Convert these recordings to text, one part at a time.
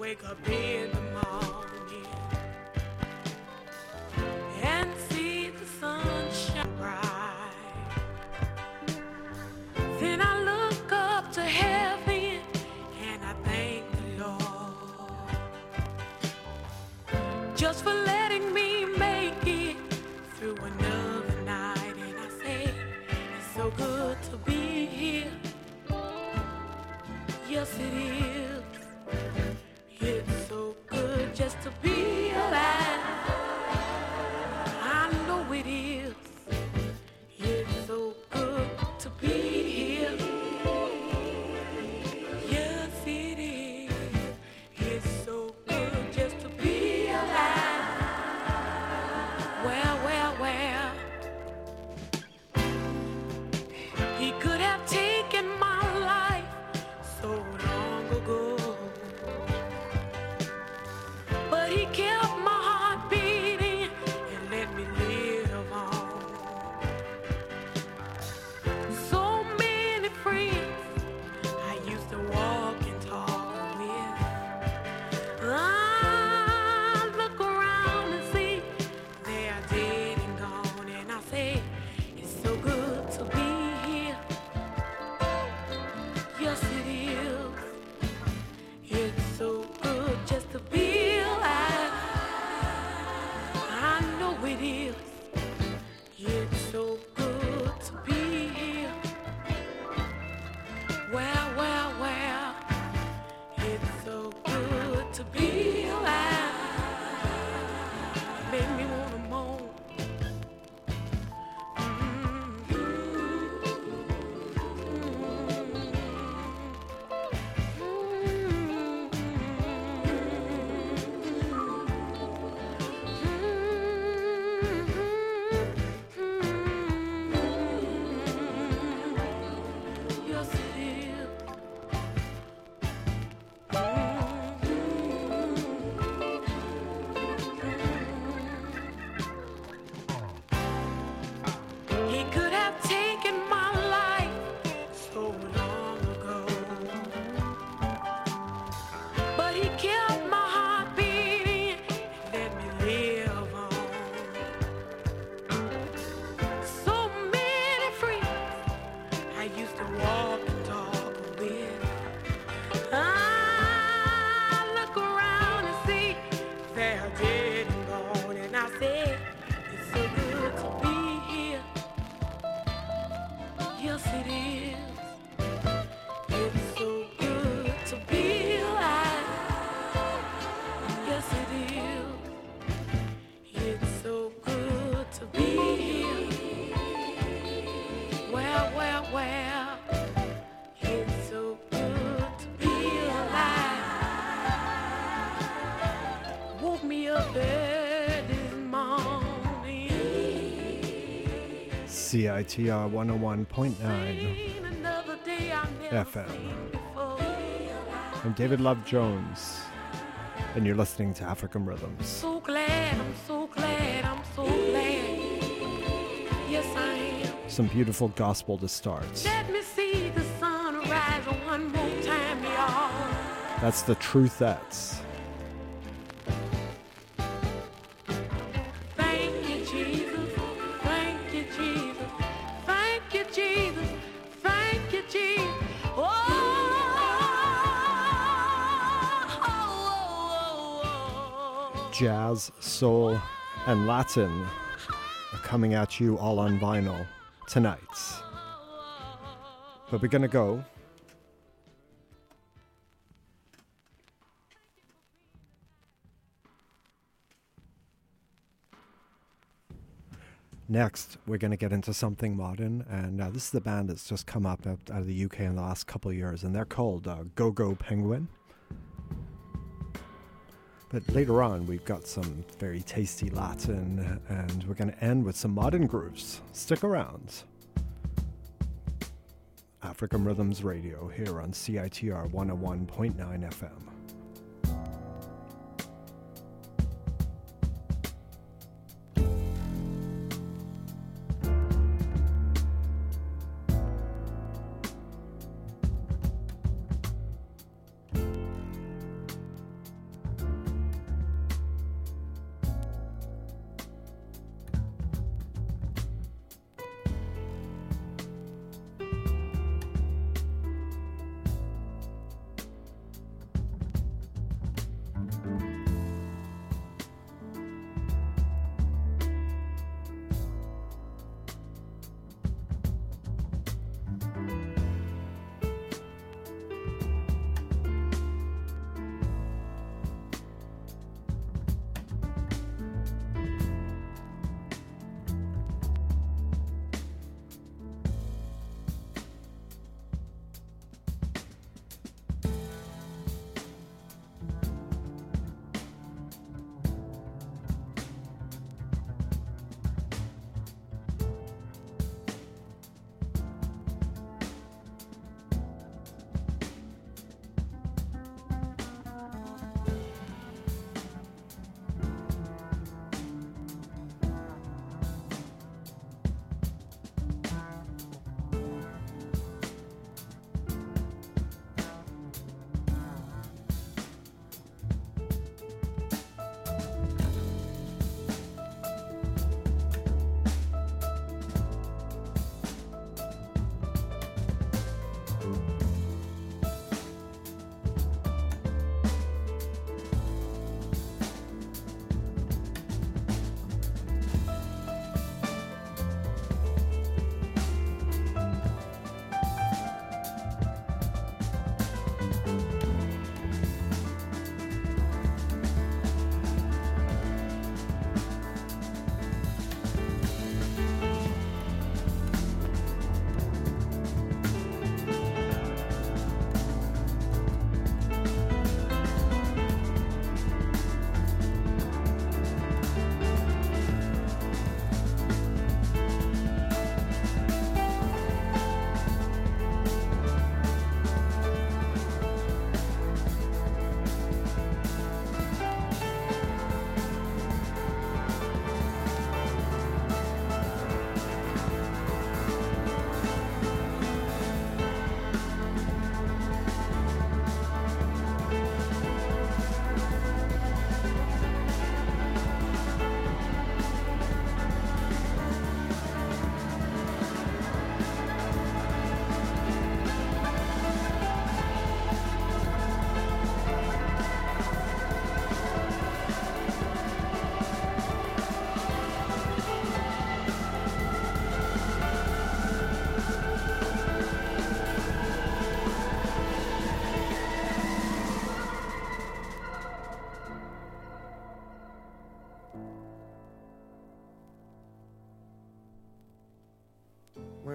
wake up in the morning and see the sun shine bright. Then I look up to heaven and I thank the Lord just for letting me make it through another night. And I say, it's so good to be here. Yes, it is. It's so good just to be alive. I know it is. It's so good to be here. Yes, it is. It's so good just to be alive. Well, well, well. He could have taken my life so long ago, but he kept my heart beating and let me live on. So many friends I used to walk and talk with, I look around and see they are dead and gone, and I say, it's so good to be here. Yes, it is. It's so good just to be alive. I know it is. It's so good to be here. Well, well, well. It's so good to be alive. Make me wanna moan. Yes, it is. He could have taken my life so long ago, but he kept my heart beating and let me live on. So many friends I used to walk and talk with, I look around and see they're dead and gone, and I say, it's so good to be here. Yes, it is. It's so good to be alive. Yes, it is. It's so good to be here. Well, well, well. It's so good to be alive. Woke me up this morning. CITR 101.9 Another day I've never FM. seen before. I'm David Love Jones, and you're listening to African Rhythms. So glad, I'm so glad, I'm so glad. Yes, I am. Some beautiful gospel to start. Let me see the sun rise one more time, y'all. That's the Truthettes. Thank you, Jesus. Thank you, Jesus. Thank you, Jesus. Thank you, Jesus. Oh, oh, oh, oh. Jazz, soul, and Latin are coming at you all on vinyl tonight. But we're gonna go next. We're gonna get into something modern, and this is the band that's just come up out of the UK in the last couple of years, and they're called Go Go Penguin. But later on, we've got some very tasty Latin, and we're going to end with some modern grooves. Stick around. African Rhythms Radio here on CITR 101.9 FM.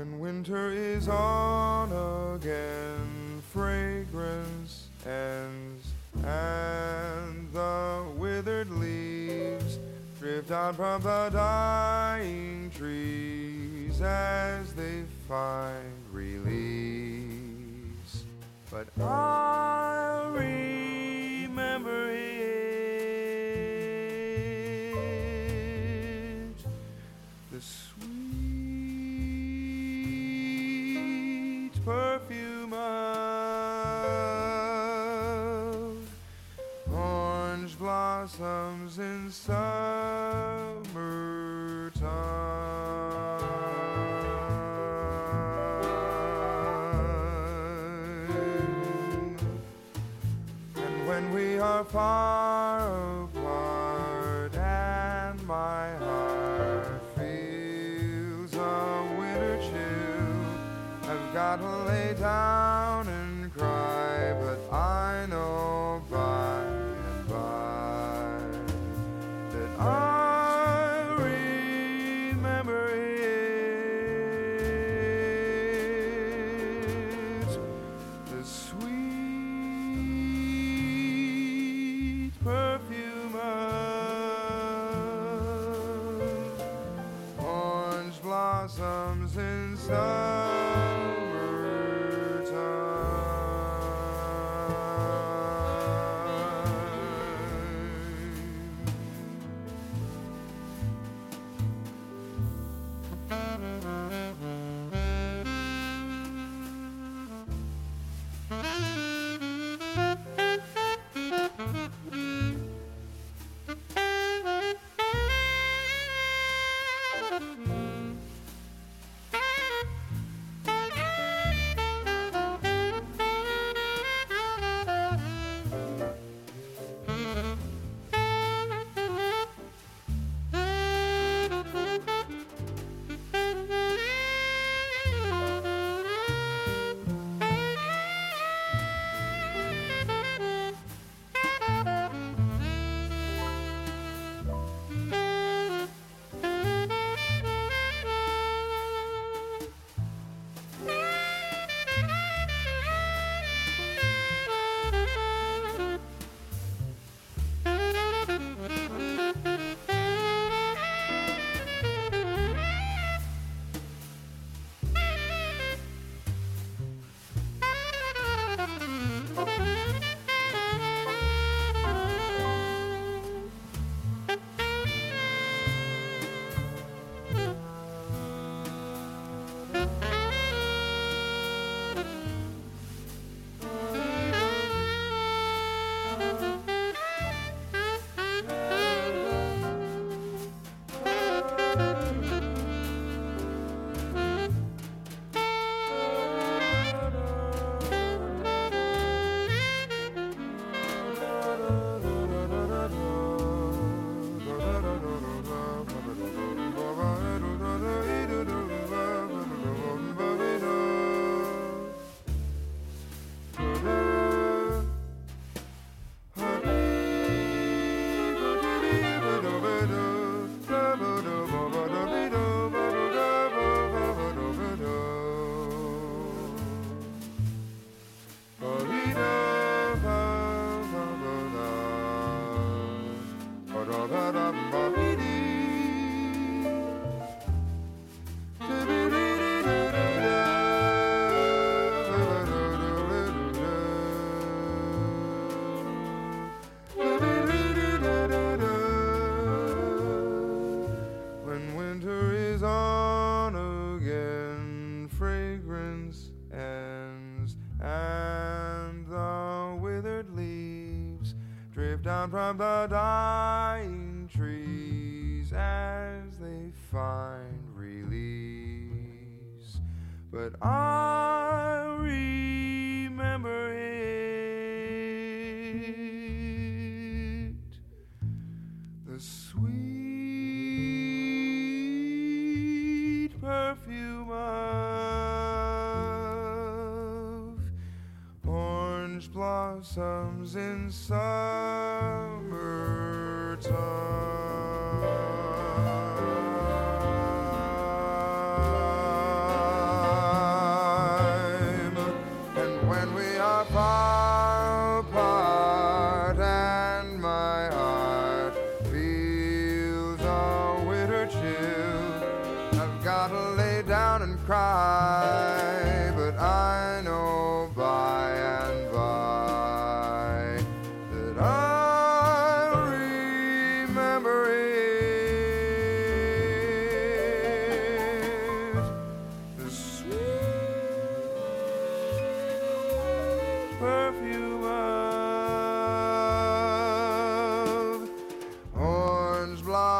When winter is on again, fragrance ends, and the withered leaves drift out from the dying trees as they find release. But I'll remember it, the sweet perfume of orange blossoms in summertime. And when we are far apart and my heart feels a winter chill, I've got to lay down and cry, but I know by and by that I'll remember it, the sweet perfume of orange blossoms in down from the dying trees as they find release. But I remember it, the sweet perfume of orange blossoms in summertime.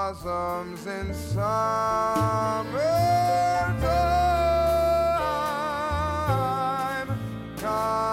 blossoms in summertime.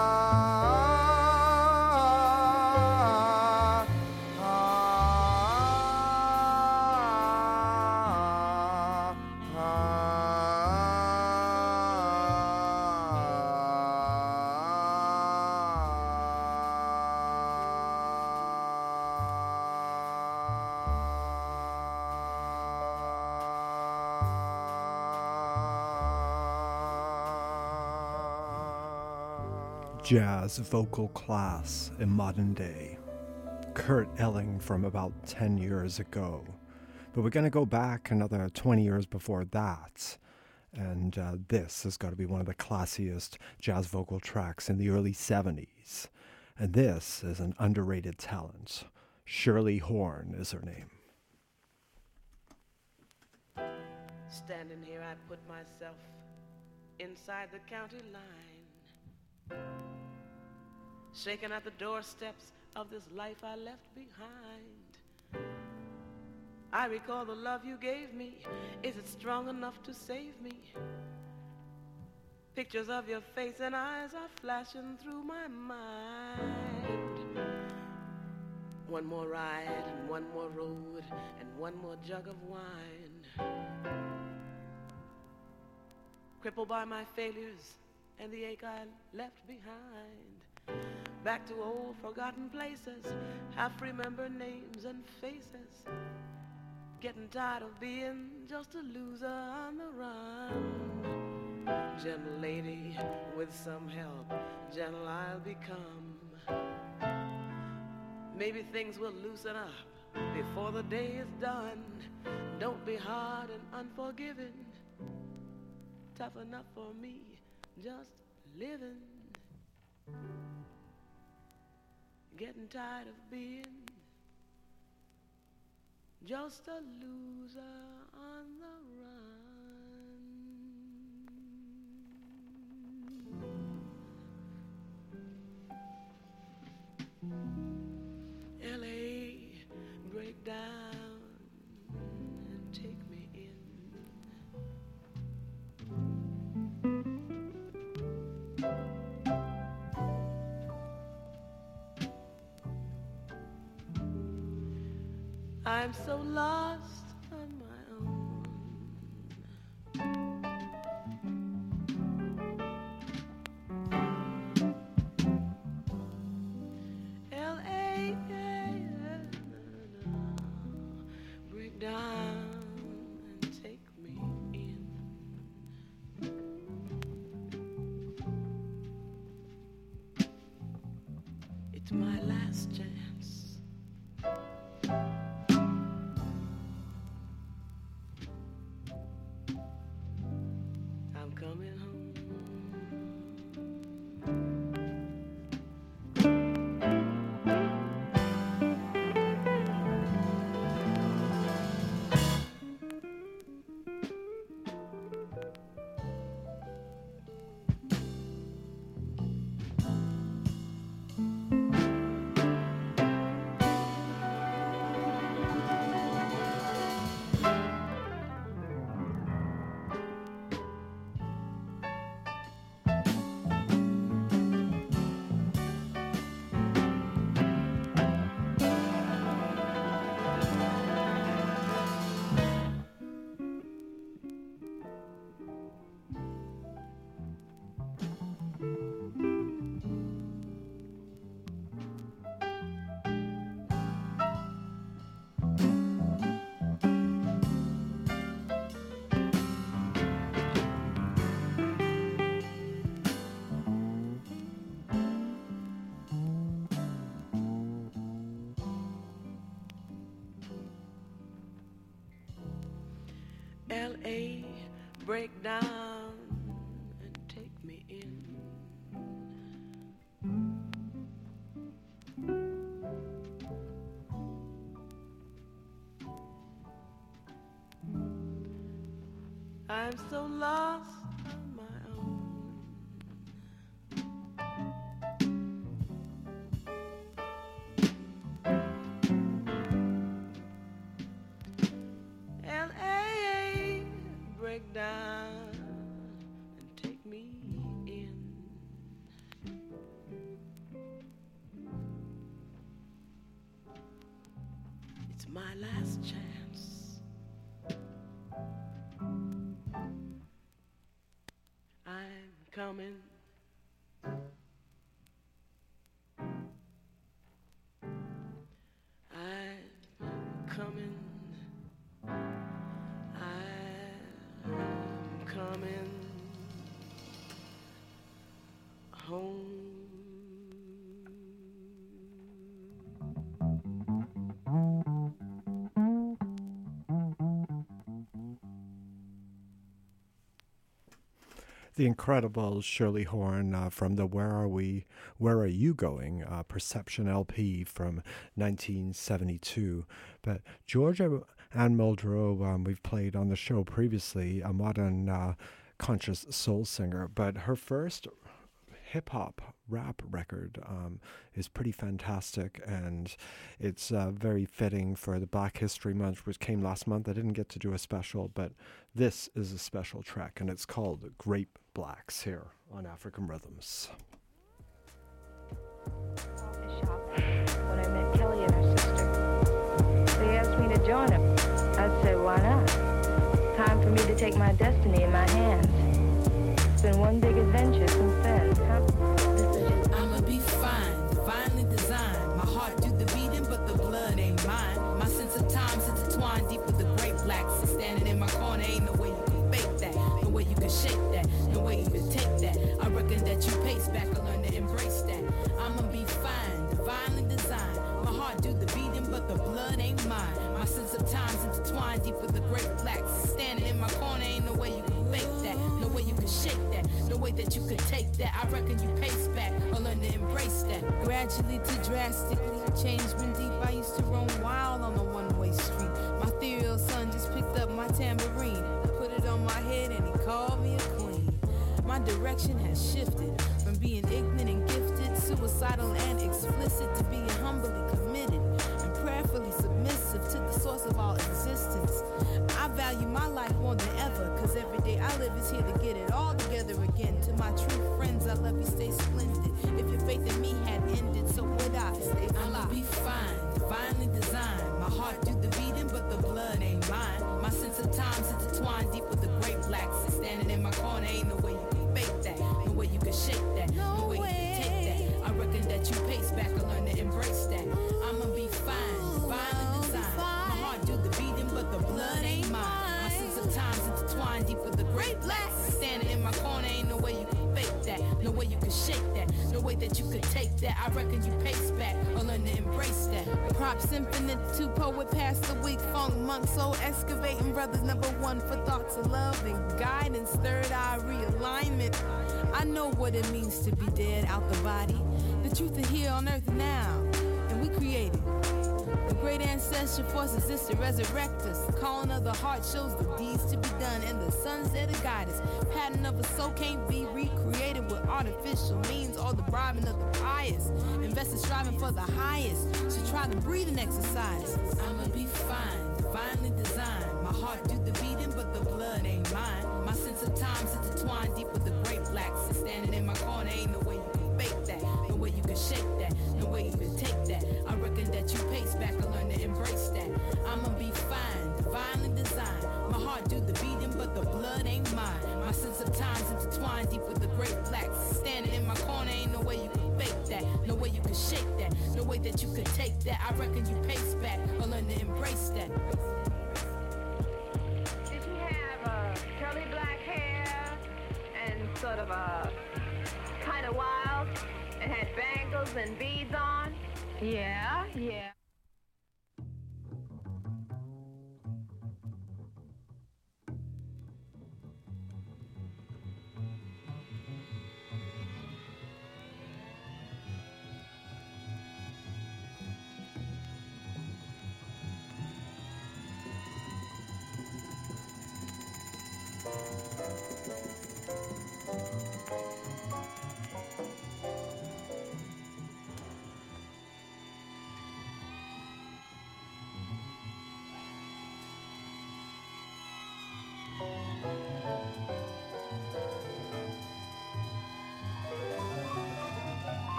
Jazz vocal class in modern day. Kurt Elling from about 10 years ago. But we're going to go back another 20 years before that. And this has got to be one of the classiest jazz vocal tracks in the early 70s. And this is an underrated talent. Shirley Horn is her name. Standing here, I put myself inside the county line, shaking at the doorsteps of this life I left behind. I recall the love you gave me. Is it strong enough to save me? Pictures of your face and eyes are flashing through my mind. One more ride and one more road and one more jug of wine. Crippled by my failures and the ache I left behind. Back to old forgotten places, half remember names and faces. Getting tired of being just a loser on the run. Gentle lady, with some help, gentle I'll become. Maybe things will loosen up before the day is done. Don't be hard and unforgiving. Tough enough for me, just living. Getting tired of being just a loser on the run. L.A. break down and take me in. I'm so lost on my own. L.A. break down and take me in. It's my last chance. Coming home. L.A. break down and take me in. I'm so lost on my own. my last chance. I'm coming. I'm coming. I'm coming home. The incredible Shirley Horn from the Where Are You Going? Perception LP from 1972. But Georgia Ann Muldrow, we've played on the show previously, a modern conscious soul singer, but her first hip-hop rap record is pretty fantastic, and it's very fitting for the Black History Month, which came last month. I didn't get to do a special, but this is a special track, and it's called Grape Blacks here on African Rhythms. When I met Kelly and her sister, they asked me to join them. I said, why not? Time for me to take my destiny in my hands. It's been one big adventure since then. I'ma be fine, divinely designed. My heart do the beating, but the blood ain't mine. My sense of time's intertwined deep with the great blacks. Standing in my corner, ain't no way you can fake that. No way you can shake that. No way you can take that. I reckon that you pace back and learn to embrace that. I'ma be fine, divinely designed. My heart do the beating, but the blood ain't mine. My sense of time's intertwined deep with the great blacks. Standing in my corner, ain't no way you can fake that. No way you can shake that. No way that you could take that. I reckon you pace back or learn to embrace that. Gradually to drastically change been deep. I used to roam wild on the one-way street. My ethereal son just picked up my tambourine, put it on my head, and he called me a queen. My direction has shifted from being ignorant and gifted, suicidal and explicit, to being humbly committed and prayerfully submissive to the source of all existence. I value my life more than ever, cause every day I live is here to get it all together again. To my true friends, I love you, stay splendid. If your faith in me had ended, so would I stay alive. I'ma be fine, divinely designed. My heart do the beating, but the blood ain't mine. My sense of time's intertwined deep with the great blacks. Standing in my corner, ain't no way you can fake that. No way you can shake that. No way you can take that. I reckon that you pace back and learn to embrace that. I'ma be fine, divinely designed. My heart do the beating, but the blood ain't mine. My sense of time's intertwined deep with the great blacks. Standing in my corner, ain't no way you can fake that. No way you can shake that. No way that you could take that. I reckon you pace back or learn to embrace that. Props infinite to poet past the week. Funk monk, soul excavating brothers. Number one for thoughts of love and guidance. Third eye realignment. I know what it means to be dead out the body. The truth is here on earth now, and we created. The great ancestral forces is to resurrect us. The calling of the heart shows the deeds to be done, and the sun's there to guide us. Pattern of a soul can't be recreated with artificial means or the bribing of the pious. Investors striving for the highest, so try the breathing exercise. I'ma be fine, divinely designed. My heart do the beating, but the blood ain't mine. My sense of time's intertwined deep with the great blacks. Standing in my corner, ain't no way you can fake that. No way you can shake that. No way you can take that. I reckon that you pace back and learn to embrace that. I'ma be fine, divinely designed. My heart do the beating, but the blood ain't mine. My sense of time's intertwined deep with the great blacks. Standing in my corner, ain't no way you can fake that. No way you can shake that. No way that you could take that. I reckon you pace back or learn to embrace that. Did she have curly black hair and sort of kind of wild and had bangles and beads on? Yeah.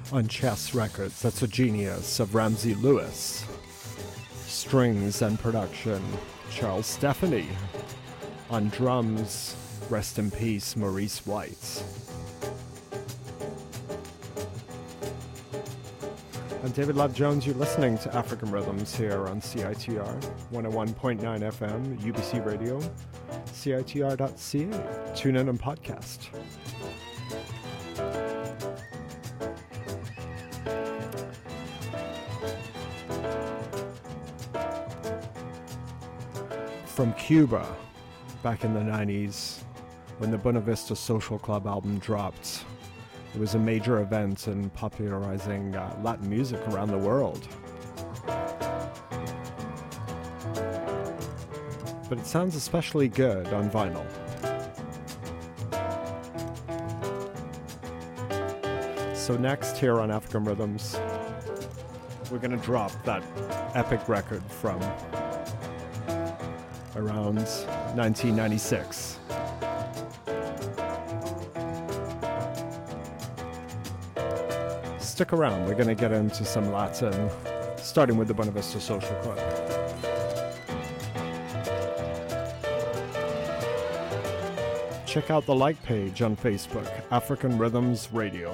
On Chess Records, that's a genius of Ramsey Lewis. Strings and production, Charles Stephanie. On drums, rest in peace, Maurice White. I'm David Love Jones. You're listening to African Rhythms here on CITR 101.9 FM, UBC Radio, CITR.ca. Tune in and podcast. From Cuba, back in the 90s, when the Buena Vista Social Club album dropped, it was a major event in popularizing Latin music around the world. But it sounds especially good on vinyl. So next here on African Rhythms, we're going to drop that epic record from around 1996. Stick around, we're going to get into some Latin, starting with the Buena Vista Social Club. Check out the like page on Facebook, African Rhythms Radio.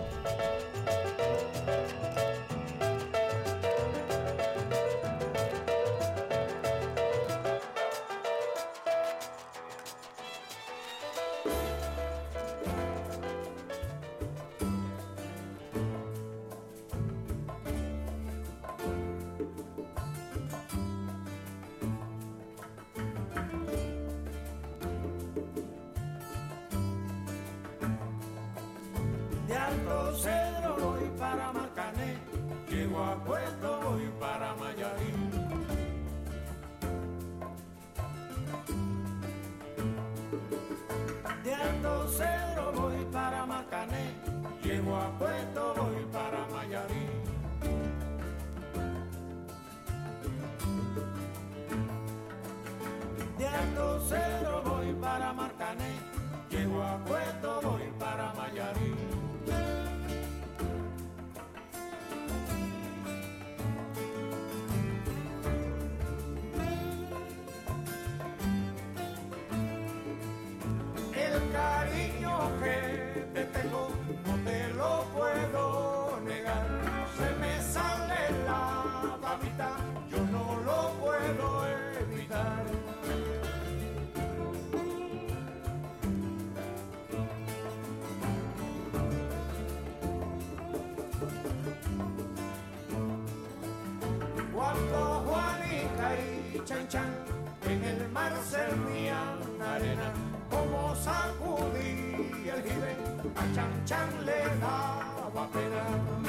En el mar servían arena, como sacudía el jibe, a Chan Chan le daba pena.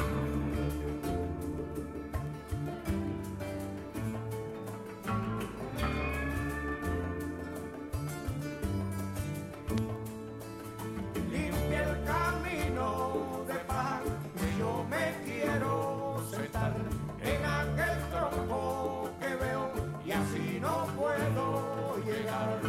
Limpia el camino de paz, que yo me quiero sentar en aquel tronco que veo y así no puedo llegar.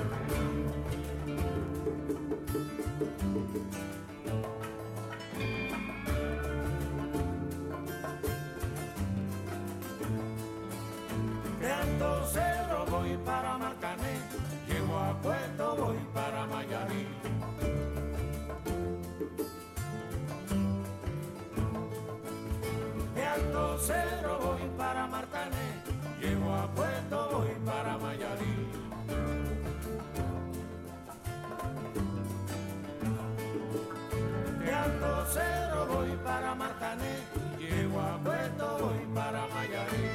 De Alto Cerro voy para Marcané, llego a Puerto, voy para Mayarí. De Alto Cerro voy para Marcané, llego a Puerto, voy para Mayarí. De Alto Cerro voy para Marcané, llego a Puerto, voy para Mayarí.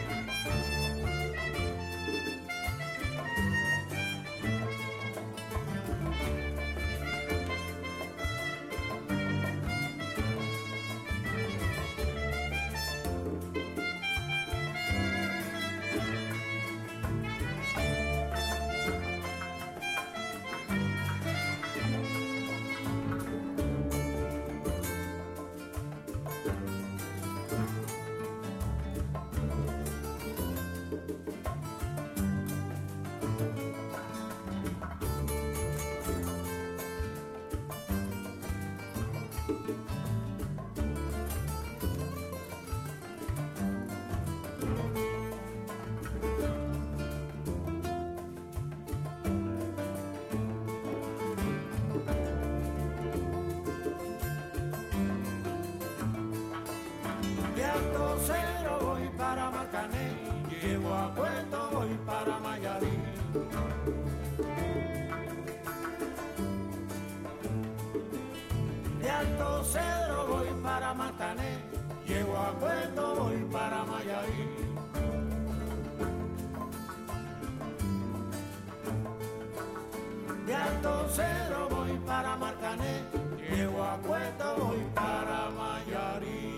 Cero voy para Marcané, llego a Puerto, voy para Mayarí. De Alto Cedro voy para Marcané, llego a Puerto, voy para Mayarí. De Alto Cedro voy para Marcané, llego a Puerto, voy para Mayarí.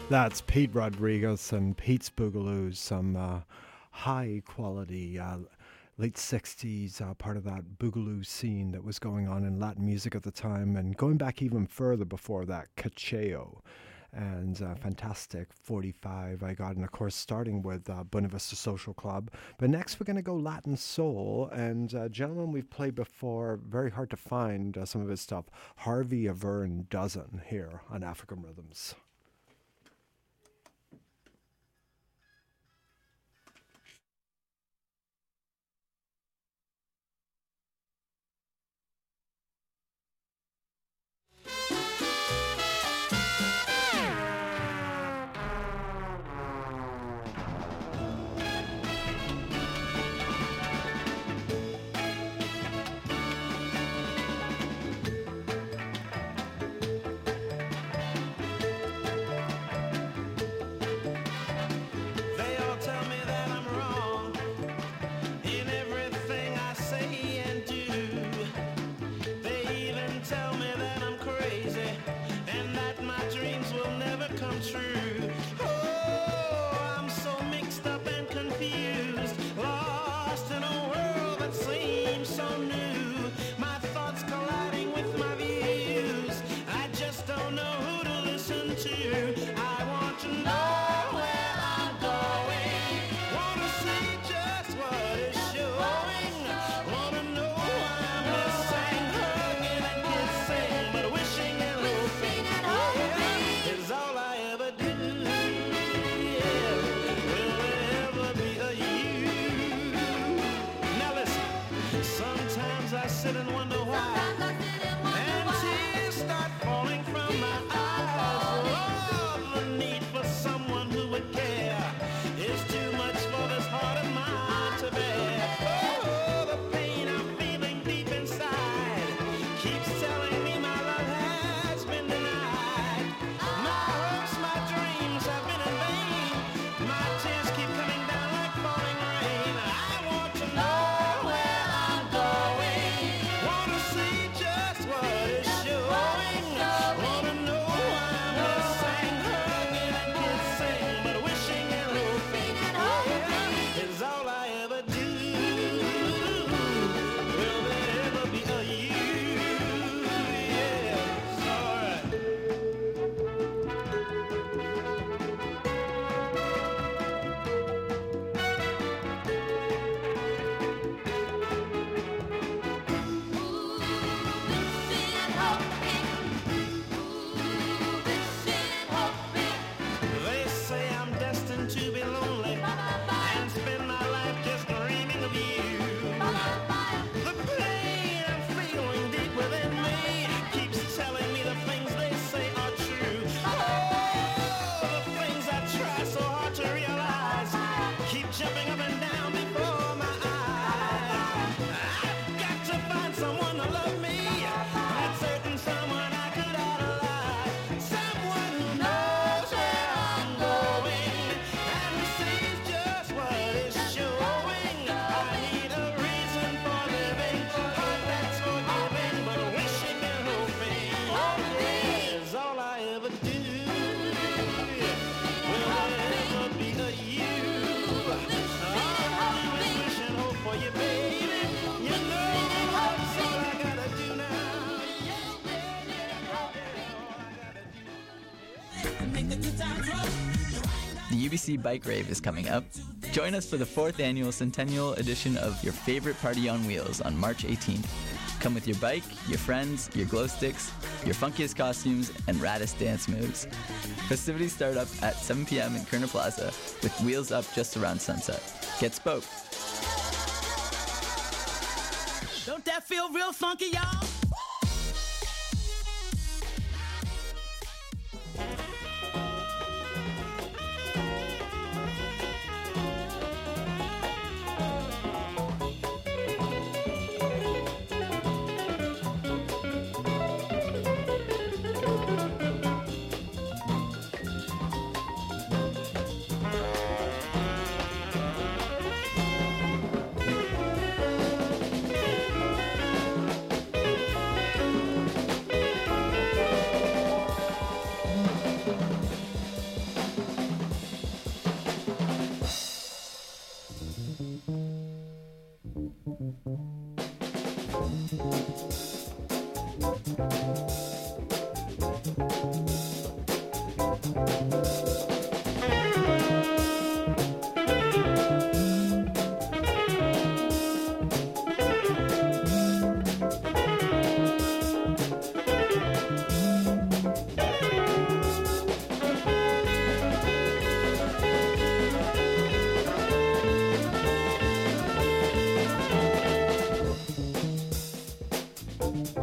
That's Pete Rodriguez and Pete's Boogaloo, some high quality late 60s part of that boogaloo scene that was going on in Latin music at the time, and going back even further before that, Cacheo. And fantastic 45 I got, and of course starting with Buena Vista Social Club. But next we're going to go Latin Soul, and gentlemen we've played before, very hard to find some of his stuff, Harvey Avern Dozen here on African Rhythms. The UBC Bike Rave is coming up. Join us for the 4th annual centennial edition of your favorite party on wheels on March 18th. Come with your bike, your friends, your glow sticks, your funkiest costumes, and raddest dance moves. Festivities start up at 7 p.m. in Kerner Plaza, with wheels up just around sunset. Get spoke. Don't that feel real funky, y'all?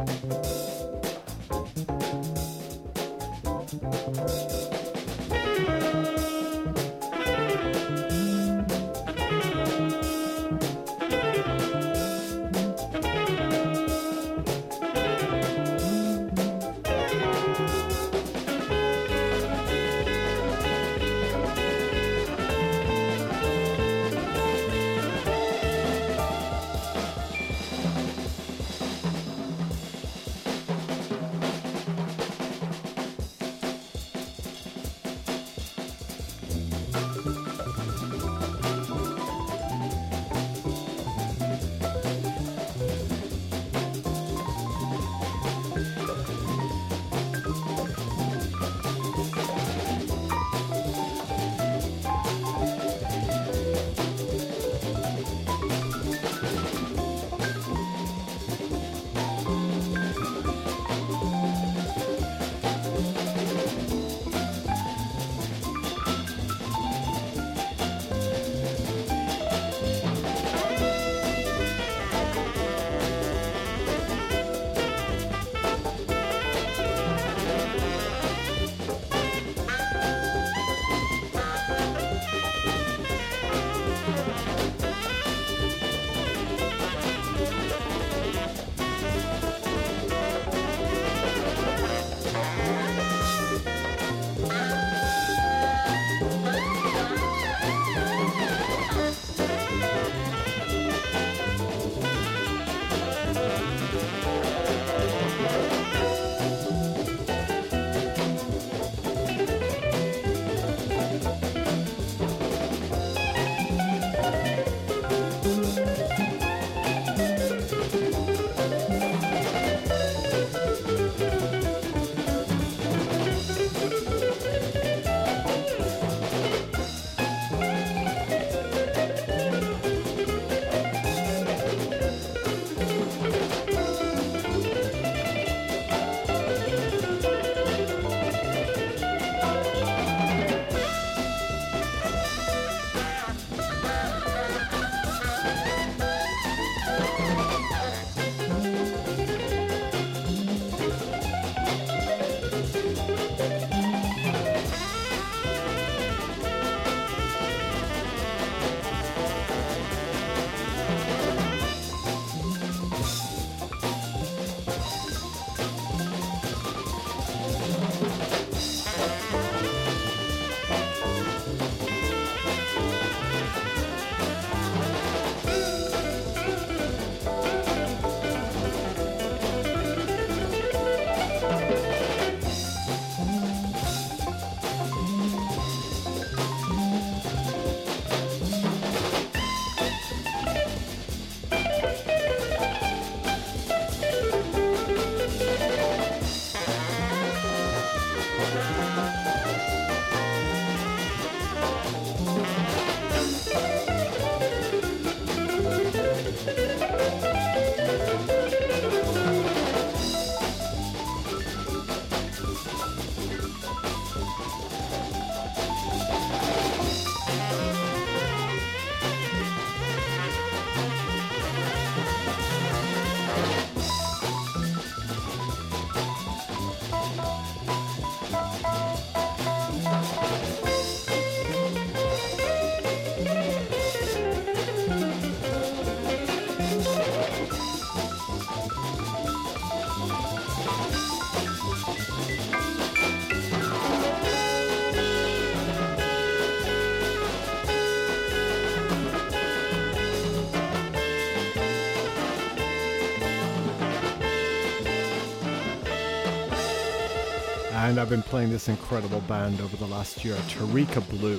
And I've been playing this incredible band over the last year, Tarika Blue.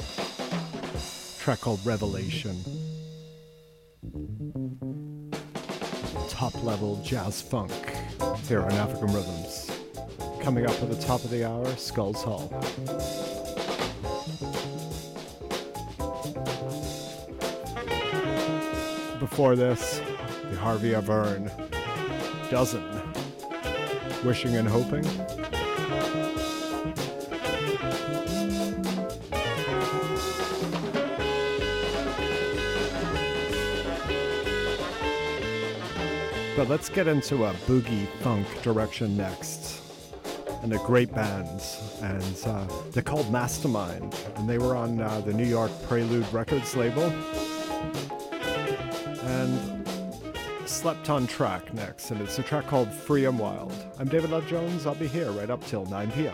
Track called Revelation. Top level jazz funk here on African Rhythms. Coming up at the top of the hour, Skulls Hall. Before this, the Harvey Avern Dozen. Wishing and Hoping. But let's get into a boogie funk direction next. And a great band. And they're called Mastermind. And they were on the New York Prelude Records label. And Slept on Track next. And it's a track called Free and Wild. I'm David Love Jones. I'll be here right up till 9 p.m.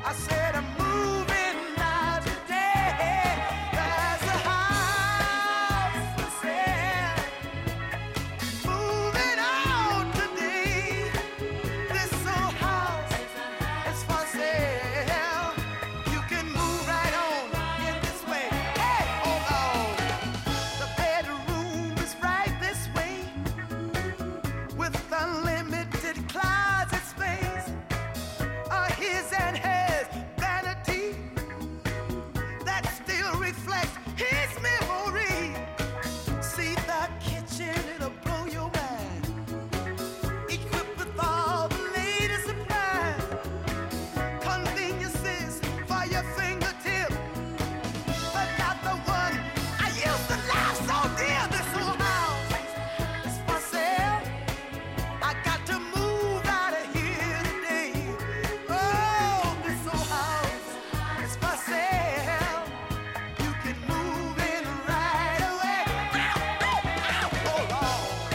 I said I'm moving now today. There's a house for sale. Moving out today. This old house is for sale. You can move right on in this way. Hey, hold on. The bedroom is right this way with unlimited closet space. His and hers vanity that still reflects his memory. See the kitchen, it'll blow your mind. Equipped with all the latest supplies, conveniences for your fingertip, but not the one I used to love so dear. This whole house is for sale. I got to move out of here today. Oh, this old house is for sale. You can move in right away. Ow, ow, ow, oh Lord.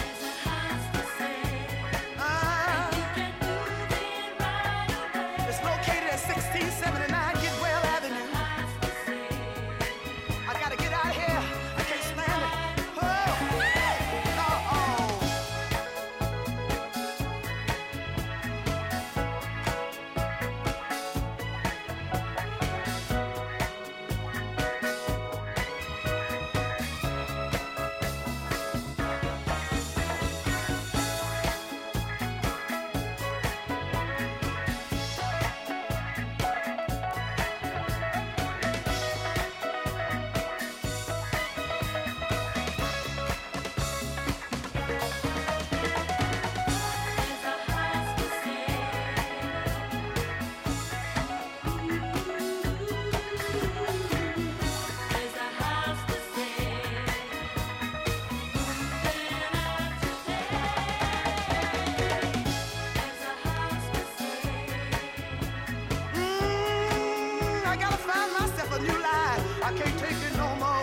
It's located at 1679 Gidwell Avenue. I gotta get out of here. I can't stand it. Oh, oh. I gotta find myself a new life. I can't take it no more.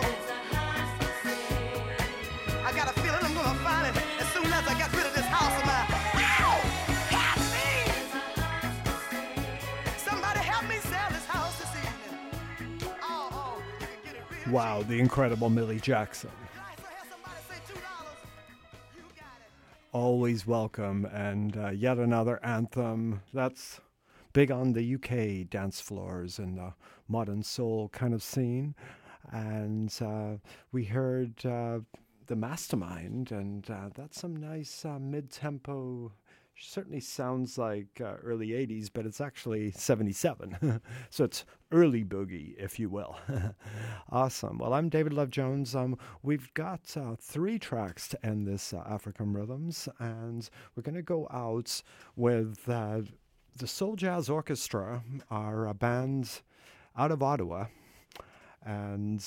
I got a feeling I'm gonna find it as soon as I get rid of this house of mine. Ow! Help me! Somebody help me sell this house this evening. Oh, you can get it real Wow, the incredible Millie Jackson. cheap. Nice, so have somebody say $2. You got it. Always welcome, and yet another anthem that's big on the UK dance floors and the modern soul kind of scene. And we heard the Mastermind, and that's some nice mid-tempo. Certainly sounds like early 80s, but it's actually 77. So it's early boogie, if you will. Awesome. Well, I'm David Love Jones. We've got 3 tracks to end this African Rhythms, and we're going to go out with the Soul Jazz Orchestra, are a band out of Ottawa, and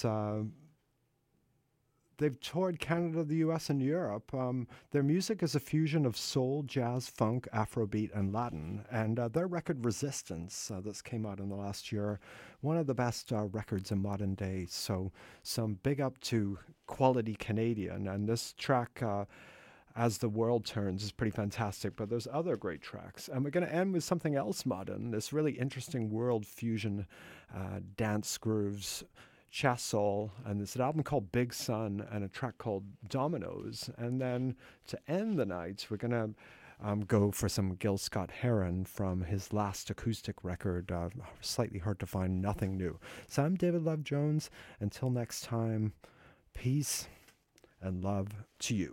they've toured Canada, the US, and Europe. Their music is a fusion of soul, jazz, funk, Afrobeat, and Latin. And their record Resistance, this came out in the last year, one of the best records in modern day. So some big up to quality Canadian. And this track, As the World Turns, is pretty fantastic. But there's other great tracks. And we're going to end with something else modern, this really interesting world fusion dance grooves. Chasol, and it's an album called Big Sun and a track called Dominoes. And then to end the night, we're going to go for some Gil Scott-Heron from his last acoustic record, slightly hard to find, Nothing New. So I'm David Love Jones. Until next time, peace and love to you.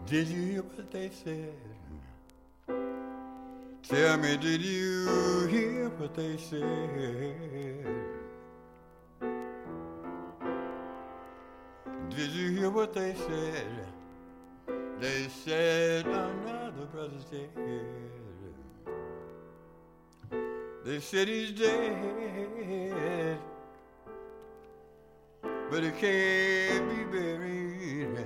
Did you hear what they said? Tell me, did you hear what they said? Did you hear what they said? They said another brother's dead. They said he's dead, but he can't be buried.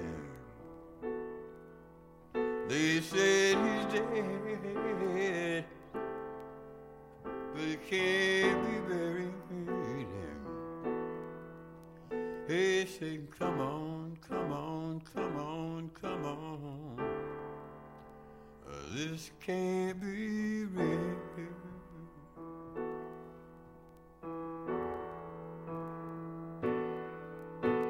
They said he's dead, but he can't be buried. Hey, say, come on, come on, come on, come on. This can't be real.